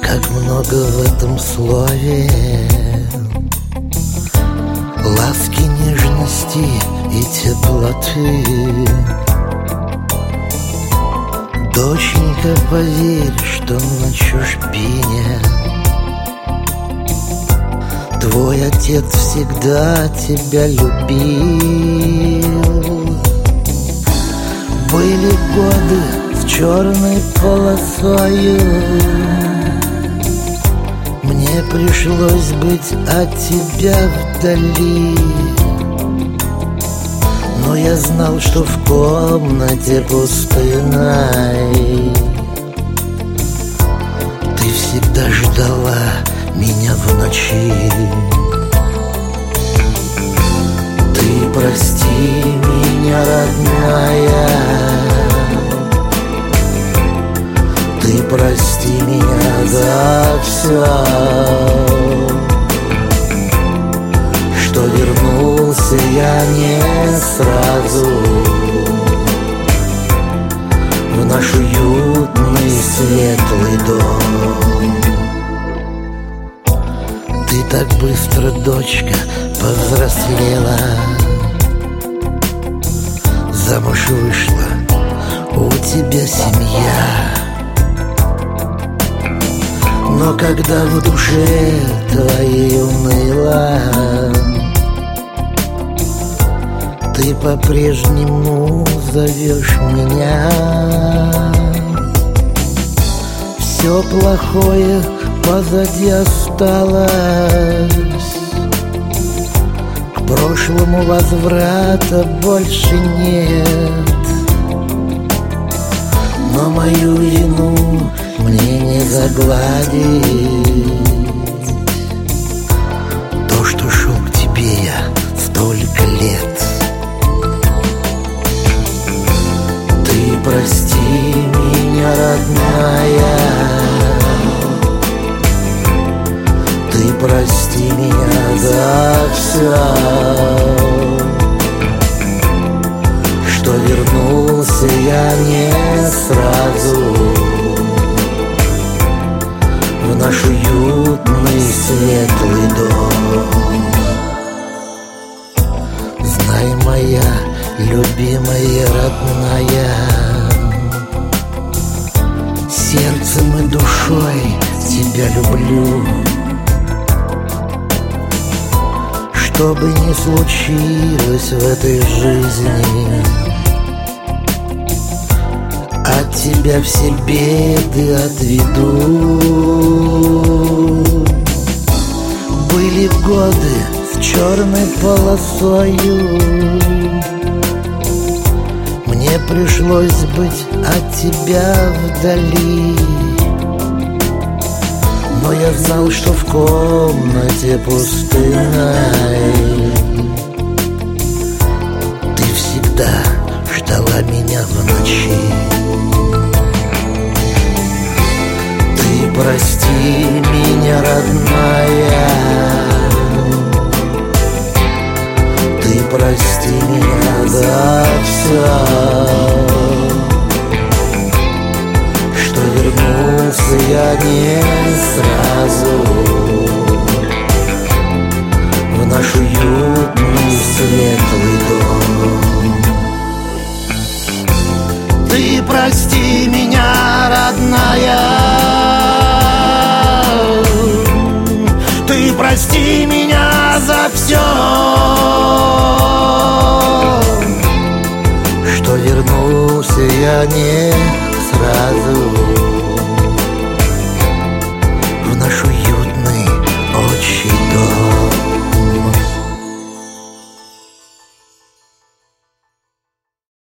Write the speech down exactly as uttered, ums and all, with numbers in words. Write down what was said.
Как много в этом слове ласки, нежности и теплоты. Доченька, поверь, что на чужбине твой отец всегда тебя любил. Были годы с черной полосою, мне пришлось быть от тебя вдали. Но я знал, что в комнате пустынной ты всегда ждала меня в ночи. Ты прости меня, родная, ты прости меня за все, что вернулся я не сразу в наш уютный светлый дом. Ты так быстро, дочка, повзрослела, замуж вышла, у тебя семья. Но когда в душе твоей уныло, ты по-прежнему зовешь меня. Все плохое позади осталось, к прошлому возврата больше нет. Но мою вину мне не загладить, то, что шел к тебе я столько лет. Ты прости меня, родная, ты прости меня за все, что вернулся я не сразу в наш уютный светлый дом. Знай, моя любимая, родная, сердцем и душой тебя люблю. Что бы ни случилось в этой жизни, от тебя все беды отведу. Были годы с черной полосою, мне пришлось быть от тебя вдали. Но я знал, что в комнате пустынной ты всегда ждала меня в ночи. Ты прости меня, родная, ты прости меня за все, что вернулся я не сразу в наш уютный светлый дом. Ты прости меня, родная, ты прости меня за все, что вернулся я не сразу